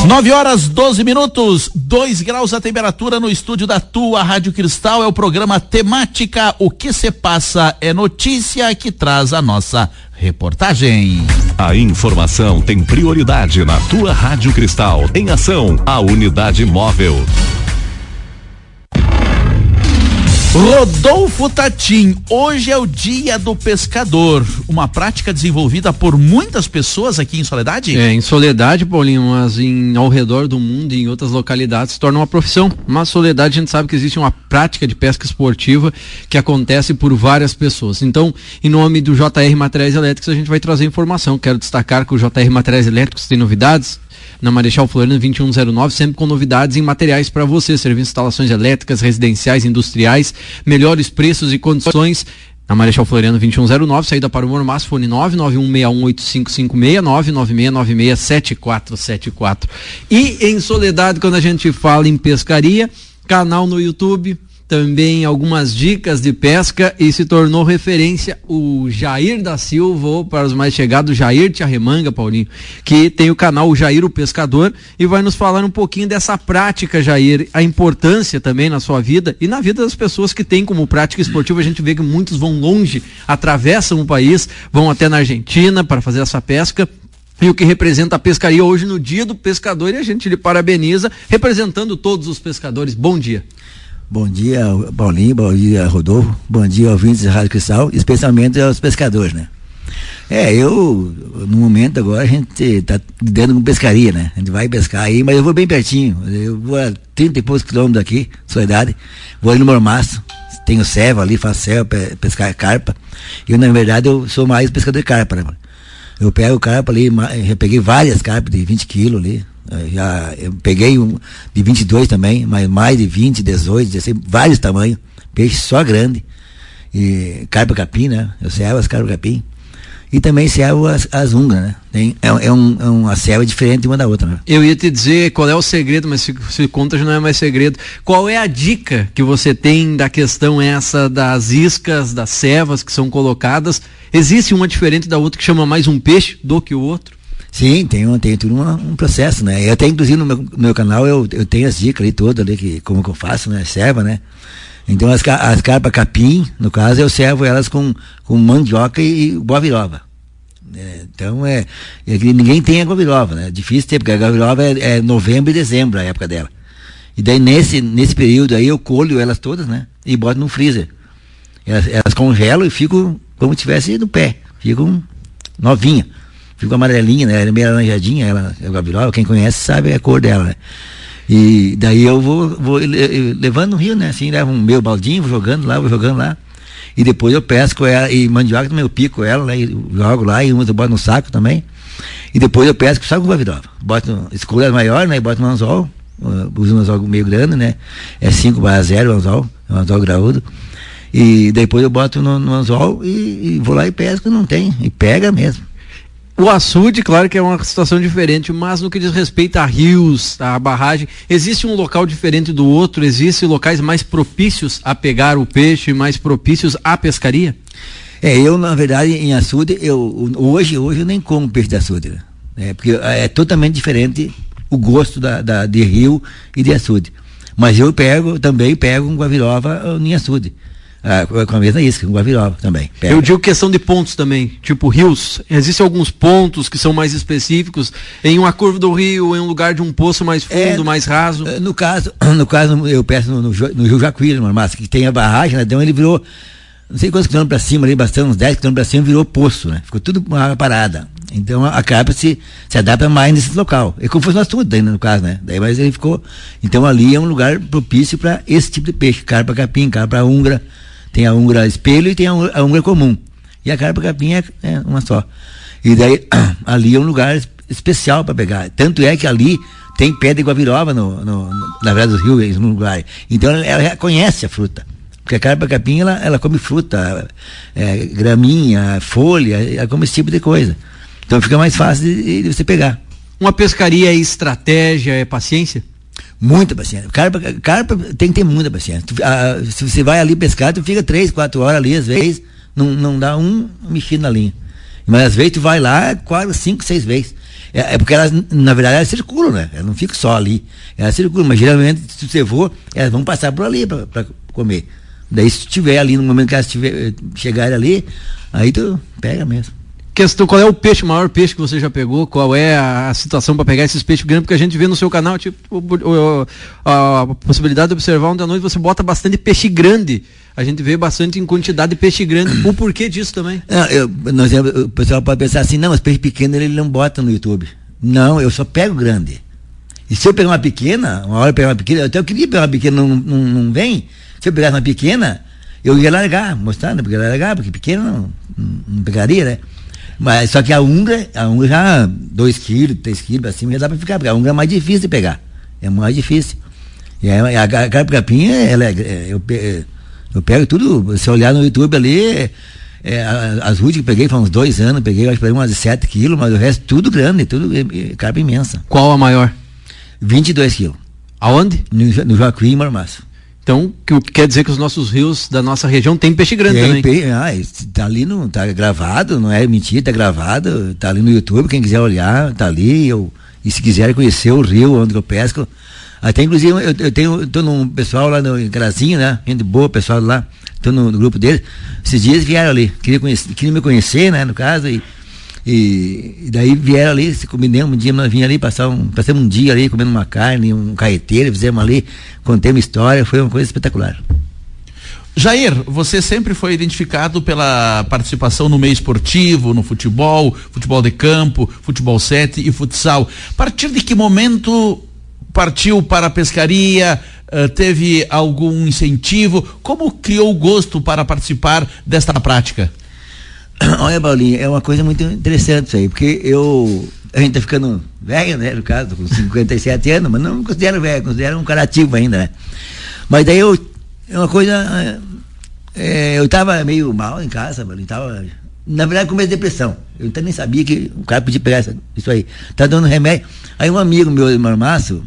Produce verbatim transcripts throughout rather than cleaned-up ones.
nove horas, doze minutos, dois graus a temperatura no estúdio da tua Rádio Cristal. É o programa Temática. O que se passa é notícia que traz a nossa reportagem. A informação tem prioridade na tua Rádio Cristal. Em ação, a unidade móvel. Rodolfo Tatim, hoje é o dia do pescador, uma prática desenvolvida por muitas pessoas aqui em Soledade? É, em Soledade, Paulinho, mas em, ao redor do mundo e em outras localidades se torna uma profissão. Mas Soledade a gente sabe que existe uma prática de pesca esportiva que acontece por várias pessoas. Então, em nome do J R Materiais Elétricos, a gente vai trazer informação. Quero destacar que o J R Materiais Elétricos tem novidades na Marechal Floriano vinte e um zero nove, sempre com novidades em materiais para você, serviços, instalações elétricas, residenciais, industriais, melhores preços e condições. Na Marechal Floriano vinte e um zero nove, saída para o Mormaço, fone nove nove um seis um oito cinco cinco seis, nove nove seis nove seis sete quatro sete quatro. E em Soledade, quando a gente fala em pescaria, canal no YouTube, também algumas dicas de pesca, e se tornou referência o Jair da Silva, ou para os mais chegados, Jair Te Arremanga, Paulinho, que tem o canal o Jair o Pescador, e vai nos falar um pouquinho dessa prática, Jair, a importância também na sua vida e na vida das pessoas que têm como prática esportiva. A gente vê que muitos vão longe, atravessam o país, vão até na Argentina para fazer essa pesca. E o que representa a pescaria hoje no Dia do Pescador, e a gente lhe parabeniza, representando todos os pescadores. Bom dia. Bom dia, Paulinho, bom dia, Rodolfo, bom dia, ouvintes da Rádio Cristal, especialmente aos pescadores, né? É, eu, no momento agora, a gente tá lidando com pescaria, né? A gente vai pescar aí, mas eu vou bem pertinho, eu vou a trinta e poucos quilômetros daqui, Soledade, vou ali no Mormaço, tenho serva ali, faço serva, pescar carpa. Eu, na verdade, eu sou mais pescador de carpa, né? Eu pego carpa ali, já peguei várias carpas de vinte quilos ali. Já eu peguei um de vinte e dois também, mas mais de vinte, dezoito, dezesseis, vários tamanhos, peixe só grande, e carpa capim, né? Eu servo as carpa capim e também servo as, as ungas, né? Tem, é, é, um, é uma serva diferente uma da outra, né? Eu ia te dizer qual é o segredo, mas se, se conta já não é mais segredo. Qual é a dica que você tem da questão essa das iscas, das servas que são colocadas? Existe uma diferente da outra que chama mais um peixe do que o outro? Sim, tem, um, tem tudo uma, um processo, né? Eu até, inclusive, no meu, no meu canal, eu, eu tenho as dicas ali todas, ali, que, como que eu faço, né? Serva, né? Então, as, as carpas capim, no caso, eu servo elas com, com mandioca e, e guavirova. É, então, é, é que ninguém tem a guavirova, né? Difícil ter, porque a guavirova é, é novembro e dezembro, a época dela. E daí, nesse, nesse período aí, eu colho elas todas, né? E boto no freezer. Elas, elas congelam e ficam como se tivesse no pé. Ficam novinha. Ficou amarelinha, né? Ela é meio alaranjadinha, ela é guavirova, quem conhece sabe a cor dela, né? E daí eu vou, vou levando no rio, né? Assim, levo um meu baldinho, vou jogando lá, vou jogando lá. E depois eu pesco ela, e mandioca também eu pico ela, né? E jogo lá, e umas eu boto no saco também. E depois eu pesco só com guavirova. Boto, escolho as maiores, né? E boto no anzol, uh, uso um anzol meio grande, né? É cinco barra zero o anzol, é um anzol graúdo. E depois eu boto no, no anzol e, e vou lá e pesco, não tem, e pega mesmo. O açude, claro que é uma situação diferente, mas no que diz respeito a rios, a barragem, existe um local diferente do outro? Existem locais mais propícios a pegar o peixe, mais propícios à pescaria? É, eu, na verdade, em açude, eu, hoje, hoje eu nem como peixe de açude, né? É, porque é totalmente diferente o gosto da, da, de rio e de açude. Mas eu pego, também pego um guavirova em açude. Ah, com a mesma isca, com guavirova também. Pega. Eu digo questão de pontos também, tipo rios. Existem alguns pontos que são mais específicos em uma curva do rio, em um lugar de um poço mais fundo, é, mais raso. No caso, no caso eu peço no, no, no Rio Jacuí, no Mormaço, que tem a barragem, né? Então ele virou, não sei quantos quilômetros para cima, ali, bastante uns dez quilômetros para cima, virou poço, né? Ficou tudo com água parada. Então a, a carpa se, se adapta mais nesse local. É como fosse nós tudo ainda no caso, né? Daí, mas ele ficou. Então ali é um lugar propício para esse tipo de peixe, carpa capim, carpa ungra. Tem a ungra espelho e tem a ungra, a ungra comum. E a carpa capim é, é uma só. E daí, ali é um lugar especial para pegar. Tanto é que ali tem pé de guavirova no, no, no, na verdade do rio, no lugar. Então ela, ela conhece a fruta. Porque a carpa capim, ela, ela come fruta, é, graminha, folha, ela come esse tipo de coisa. Então fica mais fácil de, de você pegar. Uma pescaria é estratégia, é paciência? Muita paciência. Carpa, carpa tem que ter muita paciência. Tu, a, se você vai ali pescar, tu fica três, quatro horas ali, às vezes, não, não dá um mexido na linha. Mas às vezes tu vai lá quatro, cinco, seis vezes. É, é porque elas, na verdade, elas circulam, né? Elas não ficam só ali. Elas circulam, mas geralmente, se você for, elas vão passar por ali para comer. Daí, se tiver ali, no momento que elas tiver, chegarem ali, aí tu pega mesmo. Questão, qual é o peixe, o maior peixe que você já pegou? Qual é a, a situação para pegar esses peixes grandes? Porque a gente vê no seu canal, tipo, o, o, a, a possibilidade de observar ontem à noite, você bota bastante peixe grande. A gente vê bastante em quantidade de peixe grande. O porquê disso também? Não, eu, nós, o pessoal pode pensar assim, não, mas peixe pequeno ele não bota no YouTube. Não, eu só pego grande. E se eu pegar uma pequena, uma hora eu pegar uma pequena, até eu queria pegar uma pequena, não, não, não vem. Se eu pegasse uma pequena, eu ia largar, mostrar, né? Porque eu ia largar, porque pequena não, não, não pegaria, né? Mas só que a unga, a unga já dois quilos, três quilos, assim, já dá pra ficar, porque a unga é mais difícil de pegar. É mais difícil. E a, a, a carpa-capinha, ela é, eu, eu pego tudo, se olhar no YouTube ali, é, é, as últimas que peguei foi uns dois anos, peguei, acho que peguei umas de sete quilos, mas o resto tudo grande, tudo é, é, carpa imensa. Qual a maior? vinte e dois quilos. Aonde? No, no Joaquim Marmaço. Então, que, quer dizer que os nossos rios da nossa região tem peixe grande tem também. Pe... Ah, tá ali, no, tá gravado, não é mentira, tá gravado, tá ali no YouTube, quem quiser olhar, tá ali, eu, e se quiser conhecer o rio onde eu pesco, até inclusive eu, eu tenho, eu tô num pessoal lá no Carazinho, né, gente boa, pessoal lá, tô no, no grupo deles, esses dias vieram ali, queria, conhecer, queria me conhecer, né, no caso, e E, e daí vieram ali, se combinamos um dia, nós vinha ali, passar um, passamos um dia ali comendo uma carne, um carreteiro, fizemos ali, contei uma história, foi uma coisa espetacular. Jair, você sempre foi identificado pela participação no meio esportivo, no futebol, futebol de campo, futebol sete e futsal. A partir de que momento partiu para a pescaria? Uh, teve algum incentivo? Como criou o gosto para participar desta prática? Olha, Paulinho, é uma coisa muito interessante isso aí, porque eu, a gente tá ficando velho, né, no caso, com cinquenta e sete anos, mas não me considero velho, considero um cara ativo ainda, né. Mas daí eu, é uma coisa, é, eu tava meio mal em casa, eu tava, na verdade, com meio de depressão, eu até nem sabia que o cara podia pegar essa, isso aí, tá dando remédio. Aí um amigo meu, Marmaço,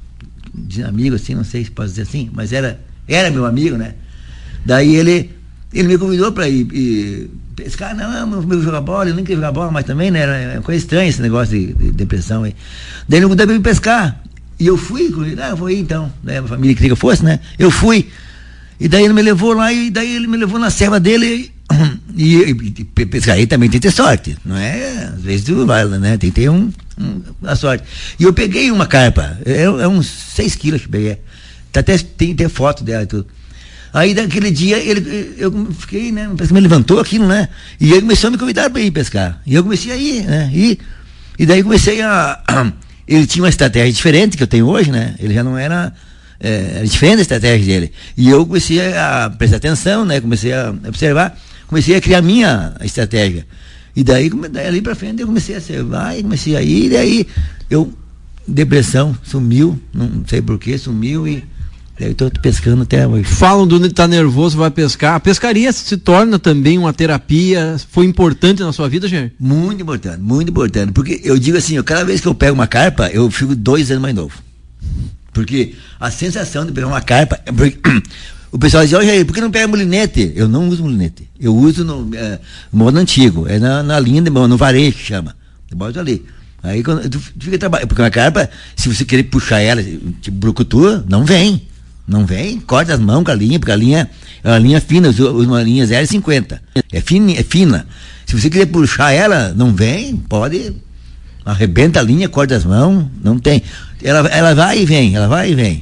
amigo assim, não sei se posso dizer assim, mas era, era meu amigo, né, daí ele, ele me convidou para ir, ir pescar, não, meu, meu jogar bola, eu nem queria jogar bola, mas também, né, era uma coisa estranha esse negócio de, de depressão aí. Daí ele me convidou para ir pescar, e eu fui, ah, eu vou ir então, né, a família queria que eu fosse, né, eu fui, e daí ele me levou lá, e daí ele me levou na serva dele, e, e, e pescar aí também tem que ter sorte, não é, às vezes tu vai, né, tem que ter um, um, a sorte. E eu peguei uma carpa, é, é uns seis quilos que peguei, tá até, tem que ter foto dela e tudo. Aí daquele dia ele, eu fiquei, né? Parece que me levantou aquilo, né? E ele começou a me convidar para ir pescar. E eu comecei a ir, né? E, e daí comecei a, a. Ele tinha uma estratégia diferente que eu tenho hoje, né? Ele já não era. É, era diferente a estratégia dele. E eu comecei a prestar atenção, né? Comecei a observar, comecei a criar a minha estratégia. E daí, daí ali para frente eu comecei a observar e comecei a ir. E daí eu. Depressão, sumiu, não sei porquê, sumiu e. Eu estou pescando até hoje. Falam do estar nervoso, vai pescar. A pescaria se torna também uma terapia. Foi importante na sua vida, Jair? Muito importante, muito importante. Porque eu digo assim, eu, cada vez que eu pego uma carpa, eu fico dois anos mais novo. Porque a sensação de pegar uma carpa. Porque, o pessoal diz, ó, Jair, por que não pega molinete? Eu não uso molinete. Eu uso no é, modo antigo. É na, na linha de mão, no varejo que chama. Eu boto ali. Aí quando tu fica trabalhando. Porque uma carpa, se você querer puxar ela, tipo brucutu, não vem. Não vem, corta as mãos com a linha, porque a linha é uma linha fina, usa uma linha zero vírgula cinquenta. É fina, é fina. Se você quiser puxar ela, não vem, pode, arrebenta a linha, corta as mãos, não tem. Ela, ela vai e vem, ela vai e vem.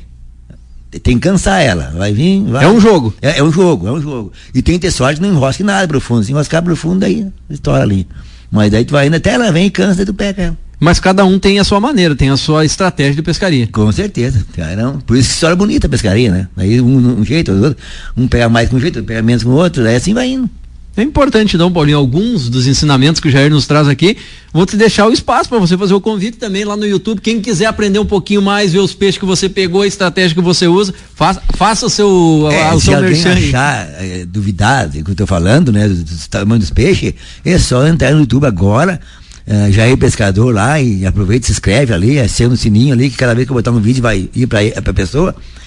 Tem que cansar ela, vai vir, vai. É um jogo. É, é um jogo, é um jogo. E tem que ter sorte, não enrosque nada profundo. Se enroscar profundo, aí estoura a linha. Mas daí tu vai indo até ela vem e cansa, daí tu pega ela. Mas cada um tem a sua maneira, tem a sua estratégia de pescaria. Com certeza. Não, por isso que história bonita a pescaria, né? Aí um, um jeito, outro, um pega mais com um jeito, outro pega menos com o outro, aí assim vai indo. É importante, não, Paulinho, alguns dos ensinamentos que o Jair nos traz aqui. Vou te deixar o espaço para você fazer o convite também lá no YouTube. Quem quiser aprender um pouquinho mais, ver os peixes que você pegou, a estratégia que você usa, faça, faça o seu, é, a, o se seu alguém merchan. achar, é, duvidar do que eu estou falando, né, do, do tamanho dos peixes, é só entrar no YouTube agora, Uh, Jair Pescador lá, e aproveita e se inscreve ali, acenda o sininho ali, que cada vez que eu botar um vídeo vai ir para a pessoa,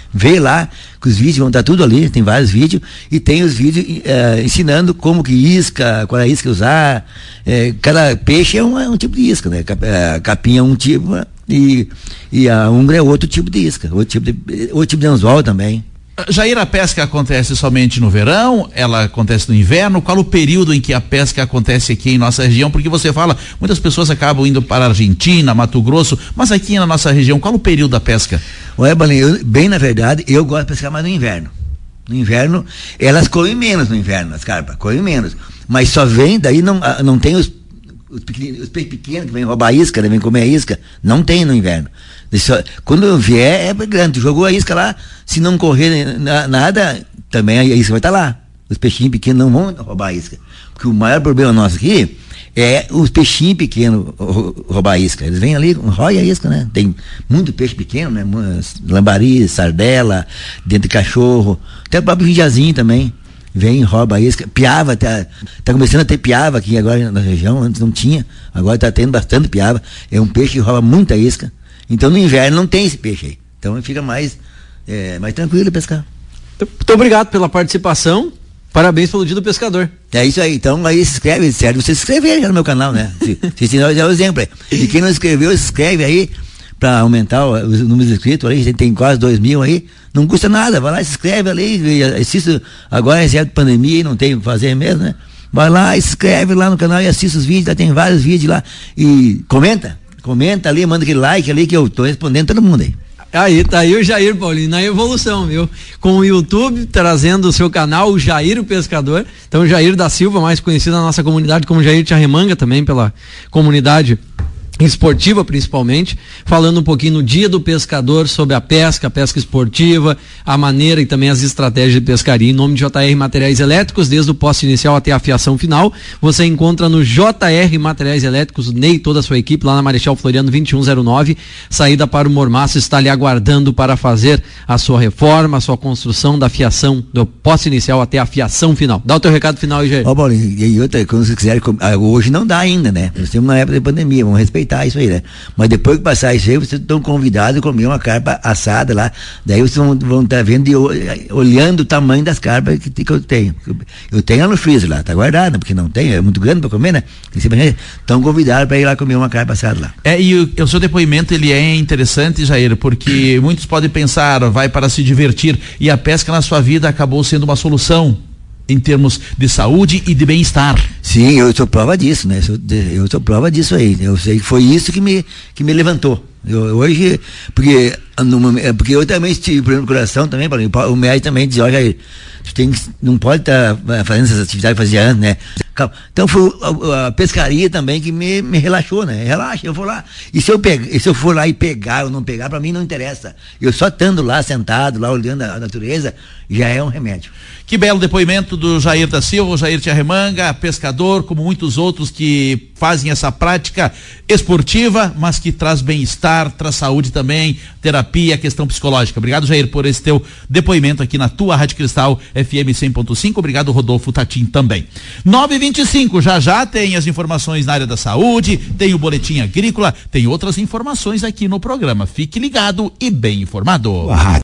Vê lá, que os vídeos vão estar tudo ali, tem vários vídeos, e tem os vídeos uh, ensinando como que isca, qual é a isca usar. É, cada peixe é um, é um tipo de isca, né? A capinha é um tipo, e, e a ungra é outro tipo de isca, outro tipo de, outro tipo de anzol também. Jair, a pesca acontece somente no verão? Ela acontece no inverno? Qual o período em que a pesca acontece aqui em nossa região? Porque você fala, muitas pessoas acabam indo para a Argentina, Mato Grosso, mas aqui na nossa região, qual o período da pesca? Olha, Balinha, bem na verdade, eu gosto de pescar mais no inverno. No inverno, elas comem menos no inverno, as carpas, comem menos. Mas só vem, daí não, não tem os, os, os peixes pequenos que vêm roubar a isca, né, vêm comer a isca, não tem no inverno. Só, quando vier, é grande, tu jogou a isca lá, se não correr na, nada, também a isca vai estar tá lá. Os peixinhos pequenos não vão roubar a isca. Porque o maior problema nosso aqui é os peixinhos pequenos roubar a isca. Eles vêm ali, rói a isca, né? Tem muito peixe pequeno, né? Lambari, sardela, dentro de cachorro, até o próprio vijazinho também. Vem, rouba a isca. Piava, tá, tá começando a ter piava aqui agora na região, antes não tinha, agora tá tendo bastante piava. É um peixe que rouba muita isca. Então no inverno não tem esse peixe aí. Então fica mais, é, mais tranquilo pescar. Muito obrigado pela participação. Parabéns pelo Dia do Pescador. É isso aí. Então aí se inscreve, sério, você se inscrever já no meu canal, né? Se, se, se é o exemplo aí. E quem não inscreveu, se inscreve aí para aumentar o, os números de inscritos aí. A gente tem quase dois mil aí. Não custa nada. Vai lá, se inscreve ali. Assista. Agora é certo pandemia e não tem o que fazer mesmo, né? Vai lá, se inscreve lá no canal e assista os vídeos. Lá tem vários vídeos lá. E comenta. Comenta ali, manda aquele like ali que eu tô respondendo todo mundo aí. Aí, tá aí o Jair, Paulinho, na evolução, viu? Com o YouTube trazendo o seu canal, o Jair o Pescador. Então, o Jair da Silva, mais conhecido na nossa comunidade como Jair Te Arremanga, também pela comunidade esportiva principalmente, falando um pouquinho no Dia do Pescador sobre a pesca, a pesca esportiva, a maneira e também as estratégias de pescaria. Em nome de J R Materiais Elétricos, desde o poste inicial até a fiação final, você encontra no J R Materiais Elétricos, o Ney e toda a sua equipe lá na Marechal Floriano vinte e um zero nove, saída para o Mormaço, está ali aguardando para fazer a sua reforma, a sua construção da fiação, do poste inicial até a fiação final. Dá o teu recado final aí, Jair. Ó, Paulinho, e outra, quando vocês quiserem, hoje não dá ainda, né? Nós temos uma época de pandemia, vamos respeitar isso aí, né? Mas depois que passar isso aí, vocês estão convidados a comer uma carpa assada lá, daí vocês vão, vão estar vendo e olhando o tamanho das carpas que, que eu tenho. Eu tenho ela no freezer lá, tá guardada, porque não tem, é muito grande para comer, né? Estão convidados para ir lá comer uma carpa assada lá. É, e o, o seu depoimento, ele é interessante, Jair, porque muitos podem pensar, vai para se divertir, e a pesca na sua vida acabou sendo uma solução em termos de saúde e de bem-estar. Sim, eu sou prova disso, né? Eu, eu sou prova disso aí. Eu sei que foi isso que me, que me levantou. Eu, hoje, porque, no, porque eu também tive problema no coração também, o médico também diz, olha, tu tem, não pode estar tá fazendo essas atividades que fazia antes, né? Então foi a, a pescaria também que me, me relaxou, né? Relaxa, eu vou lá. E se eu, pegar, se eu for lá e pegar ou não pegar, pra mim não interessa. Eu só estando lá, sentado, lá olhando a, a natureza, já é um remédio. Que belo depoimento do Jair da Silva, o Jair Te Arremanga, pescador, como muitos outros que fazem essa prática esportiva, mas que traz bem-estar, traz saúde também, terapia, questão psicológica. Obrigado, Jair, por esse teu depoimento aqui na tua Rádio Cristal F M cem ponto cinco. Obrigado, Rodolfo Tatim, também. nove e vinte e cinco, já já tem as informações na área da saúde, tem o boletim agrícola, tem outras informações aqui no programa. Fique ligado e bem informado.